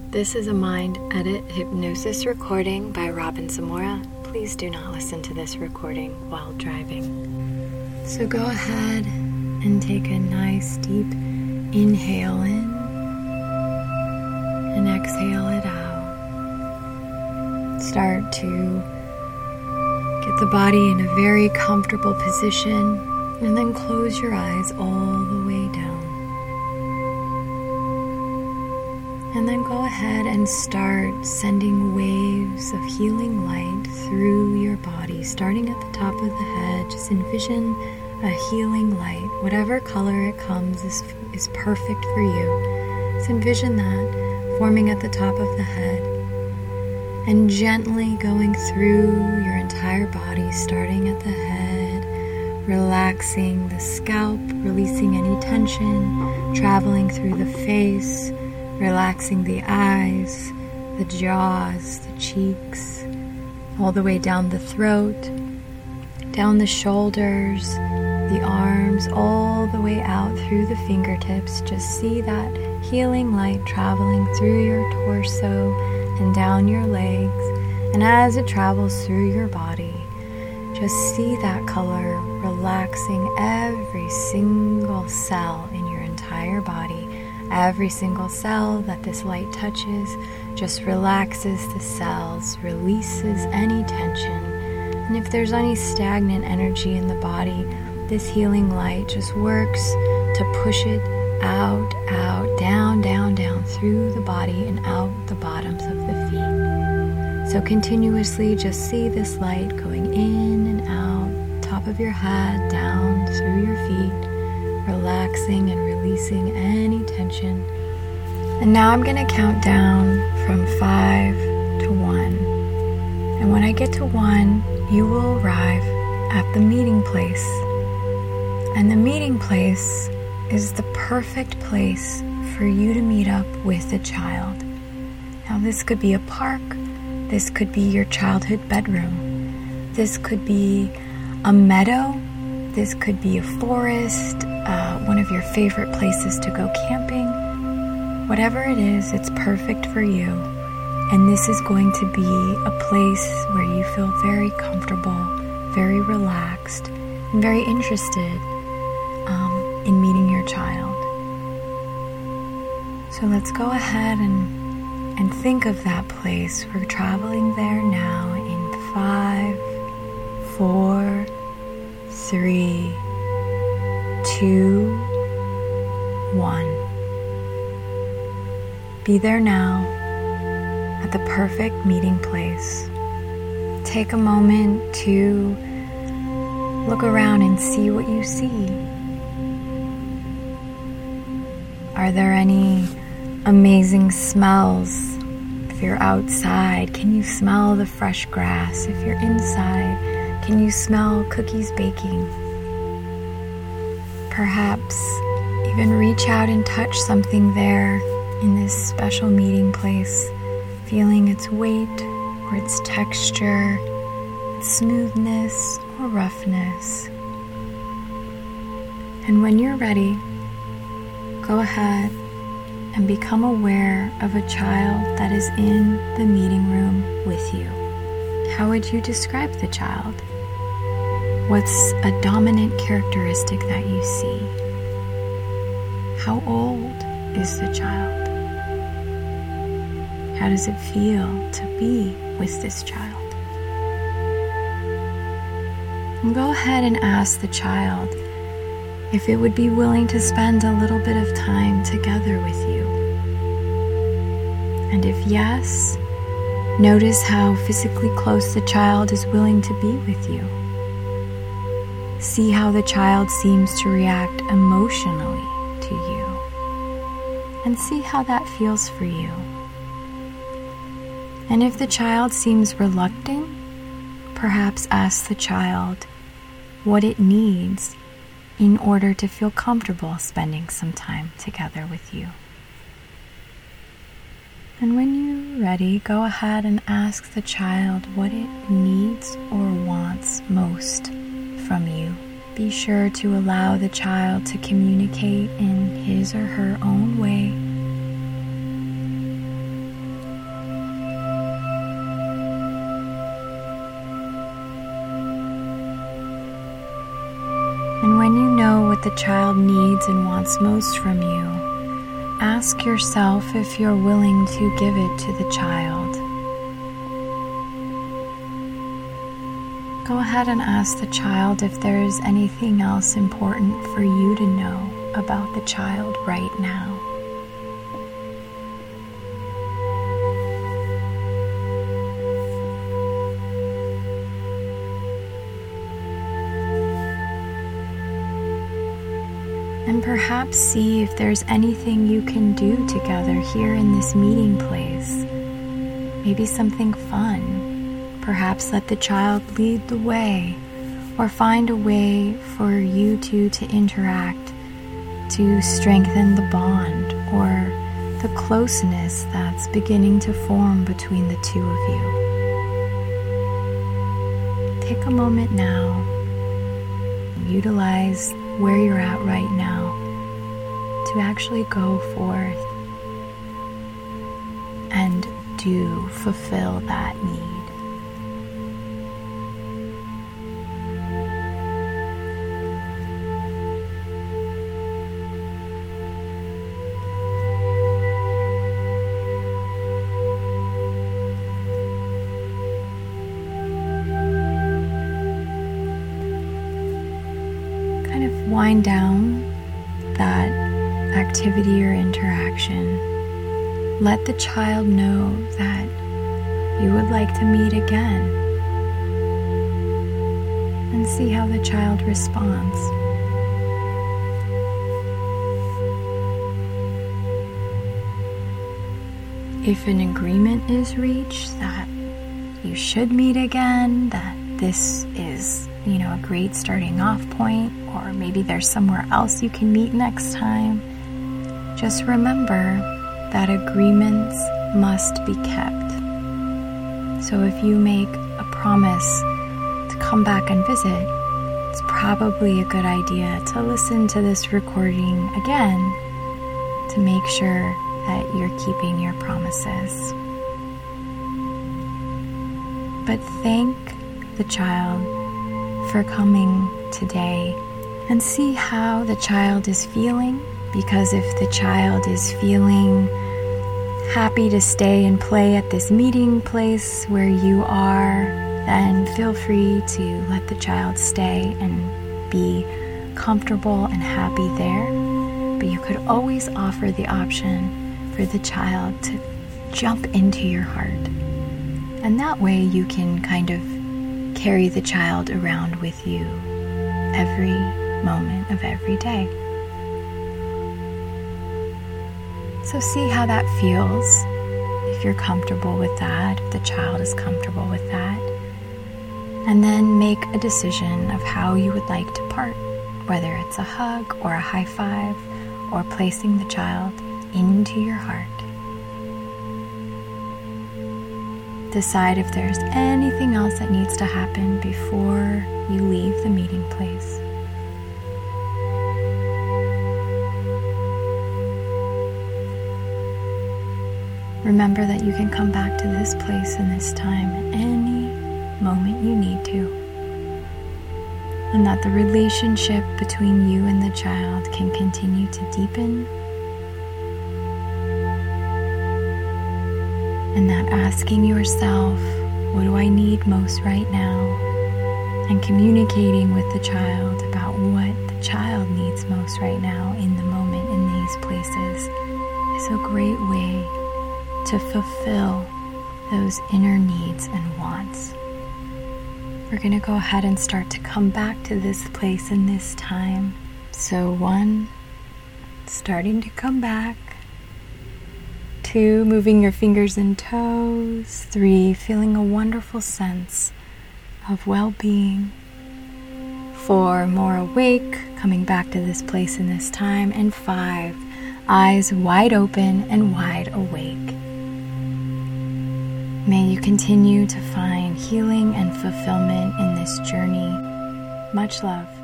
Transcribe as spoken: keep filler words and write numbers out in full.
This is a Mind Edit hypnosis recording by Robin Zamora. Please do not listen to this recording while driving. So go ahead and take a nice deep inhale in and exhale it out. Start to get the body in a very comfortable position and then close your eyes all the way down. And then go ahead and start sending waves of healing light through your body, starting at the top of the head. Just envision a healing light. Whatever color it comes is, is perfect for you. So envision that forming at the top of the head and gently going through your entire body, starting at the head, relaxing the scalp, releasing any tension, traveling through the face, relaxing the eyes, the jaws, the cheeks, all the way down the throat, down the shoulders, the arms, all the way out through the fingertips. Just see that healing light traveling through your torso and down your legs. And as it travels through your body, just see that color relaxing every single cell in your entire body. Every single cell that this light touches just relaxes the cells, releases any tension. And if there's any stagnant energy in the body, this healing light just works to push it out, out, down, down, down through the body and out the bottoms of the feet. So continuously just see this light going in and out, top of your head, down through your feet, relaxing and releasing any tension. And now I'm going to count down from five to one. And when I get to one, you will arrive at the meeting place. And the meeting place is the perfect place for you to meet up with a child. Now this could be a park. This could be your childhood bedroom. This could be a meadow. This could be a forest, uh, one of your favorite places to go camping. Whatever it is, it's perfect for you. And this is going to be a place where you feel very comfortable, very relaxed, and very interested um, in meeting your child. So let's go ahead and, and think of that place. We're traveling there now in five, four, three, two, one. Be there now at the perfect meeting place. Take a moment to look around and see what you see. Are there any amazing smells? If you're outside, can you smell the fresh grass? If you're inside, can you smell cookies baking? Perhaps even reach out and touch something there in this special meeting place, feeling its weight or its texture, its smoothness or roughness. And when you're ready, go ahead and become aware of a child that is in the meeting room with you. How would you describe the child? What's a dominant characteristic that you see? How old is the child? How does it feel to be with this child? And go ahead and ask the child if it would be willing to spend a little bit of time together with you. And if yes, notice how physically close the child is willing to be with you. See how the child seems to react emotionally to you, and see how that feels for you. And if the child seems reluctant, perhaps ask the child what it needs in order to feel comfortable spending some time together with you. And when you're ready, go ahead and ask the child what it needs or wants most from you. Be sure to allow the child to communicate in his or her own way. what the child needs and wants most from you, ask yourself if you're willing to give it to the child. Go ahead and ask the child if there's anything else important for you to know about the child right now. And perhaps see if there's anything you can do together here in this meeting place. Maybe something fun. Perhaps let the child lead the way, or find a way for you two to interact to strengthen the bond or the closeness that's beginning to form between the two of you. Take a moment now, utilize where you're at right now to actually go forth and do fulfill that need. Kind of wind down that activity or interaction. Let the child know that you would like to meet again, and see how the child responds. If an agreement is reached that you should meet again, that this is, you know, a great starting off point, or maybe there's somewhere else you can meet next time, just remember that agreements must be kept. So if you make a promise to come back and visit, it's probably a good idea to listen to this recording again to make sure that you're keeping your promises. But thank the child for coming today and see how the child is feeling, because if the child is feeling happy to stay and play at this meeting place where you are, then feel free to let the child stay and be comfortable and happy there. But you could always offer the option for the child to jump into your heart. And that way you can kind of carry the child around with you every moment of every day. So see how that feels, if you're comfortable with that, if the child is comfortable with that. And then make a decision of how you would like to part, whether it's a hug or a high five or placing the child into your heart. Decide if there's anything else that needs to happen before you leave the meeting place. Remember that you can come back to this place and this time at any moment you need to, and that the relationship between you and the child can continue to deepen, and that asking yourself, what do I need most right now, and communicating with the child about what the child needs most right now in the moment in these places is a great way to fulfill those inner needs and wants. We're going to go ahead and start to come back to this place in this time. So one, starting to come back. Two, moving your fingers and toes. Three, feeling a wonderful sense of well-being. Four, more awake, coming back to this place in this time. And five, eyes wide open and wide awake. May you continue to find healing and fulfillment in this journey. Much love.